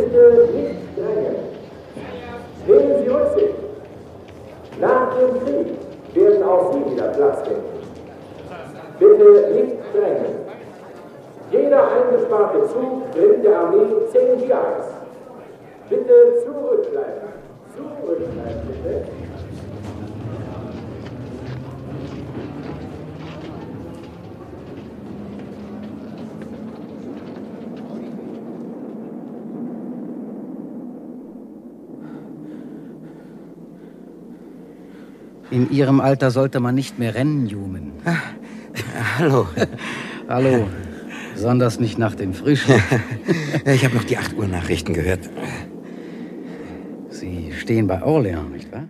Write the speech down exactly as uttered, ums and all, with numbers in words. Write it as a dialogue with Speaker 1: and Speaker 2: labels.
Speaker 1: Bitte nicht drängen. Nehmen Sie Rücksicht. Nach dem Krieg werden auch Sie wieder Platz finden. Bitte nicht drängen. Jeder eingesparte Zug bringt der Armee zehn Gigas. Bitte zurückbleiben. Zurückbleiben, bitte.
Speaker 2: In Ihrem Alter sollte man nicht mehr rennen, Newman.
Speaker 3: Ah, hallo.
Speaker 2: Hallo. Besonders nicht nach den Frühstück.
Speaker 3: Ich habe noch die acht Uhr Nachrichten gehört.
Speaker 2: Sie stehen bei Orléans, nicht wahr?